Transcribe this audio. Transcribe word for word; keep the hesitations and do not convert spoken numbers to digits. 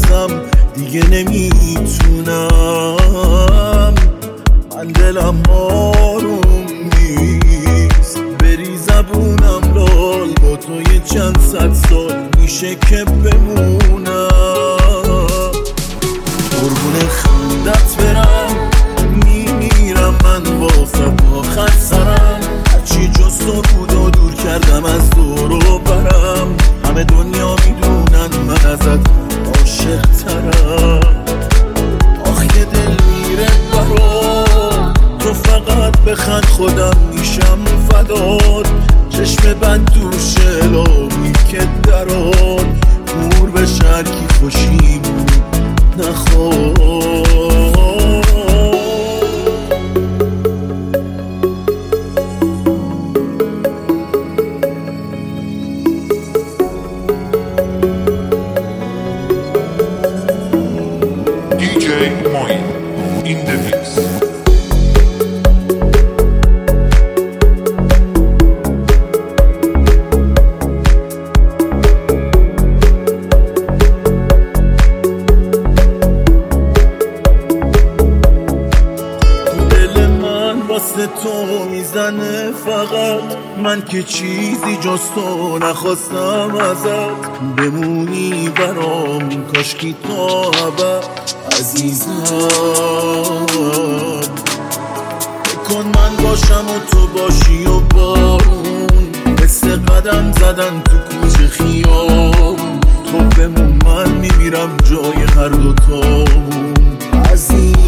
نخواستم دیگه نمیتونم، من دلم آروم نیست، بری زبونم لال با تو یه چند صد سال میشه که بمونم. قربون خندت برم میمیرم من واسه آخر سرم، هرچی جز تو بود و دور کردم از دور و برم، همه دنیا میدونن من ازت عاشق ترم. آخ که دل میره برام، تو فقط بخند خودم میشم فدات، چشم بند دوشه لامی که درات نور به شرکی خوشی بود نخواد. In the mix. دل من واسه تو میزنه فقط، من که چیزی جز تو نخواستم ازت، بمونی برام کاشکی تا ابد عزیزم. بکن من باشم و تو باشی و بارون، مثل قدم زدن تو کوچه خیابون، تو بمون من میمیرم جای هر دوتامون عزیزم.